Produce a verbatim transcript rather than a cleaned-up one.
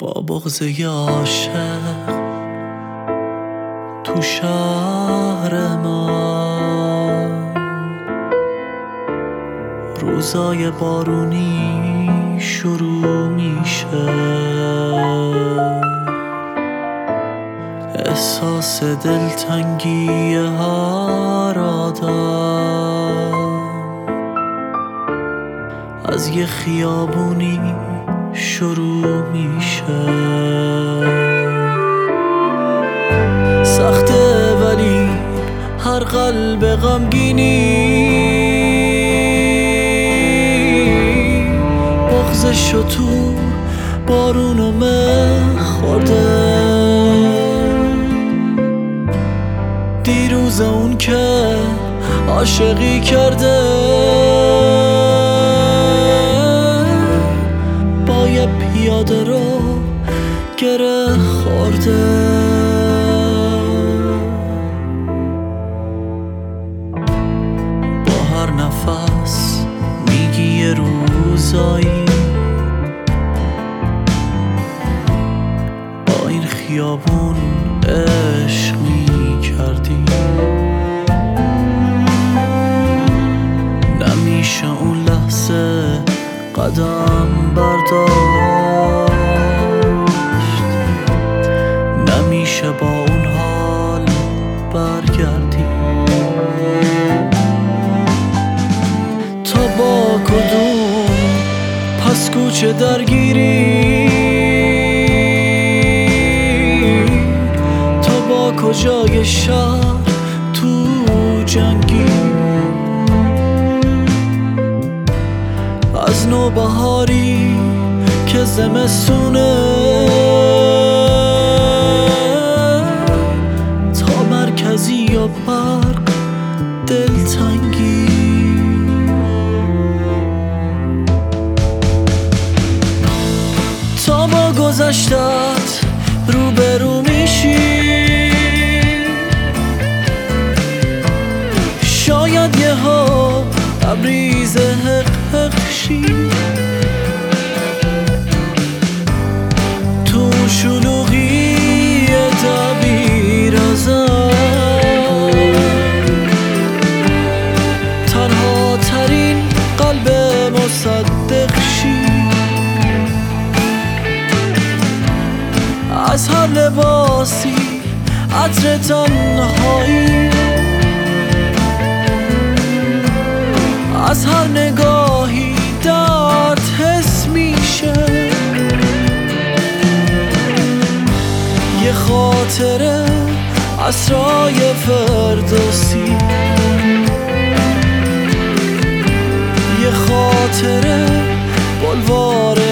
با بغض عاشق تو شهر ما، روزای بارونی شروع میشه، احساس دلتنگی هر آدم از یه خیابونی شروع میشه. سخته ولی هر قلب غمگینی بغضشو تو بارون و مه خورده. دیروز اون که عاشقی کرده با یه پیاده رو گره خورده. با هر نفس میگی یه روزایی با این خیابون عشق میکردی. نمیشه اون لحظه قدم برداشت، نمیشه با اون حال برگردی. تا با کدوم پس کوچه درگیری، تا با کجای شهر تو جنگی. از نوبهاری که زمستونه تا مرکزی یا برق دلتنگی. تا با گذشتت روبرو میشی، شاید یه ها تبریز حق حق شی. تو شلوغی دبیر ازم تنها ترین قلب مصدق شی. از هر لباسی عطر تنهایی، از هر نگاهی درد حس میشه. یه خاطره عصرای فردوسی، یه خاطره بلوار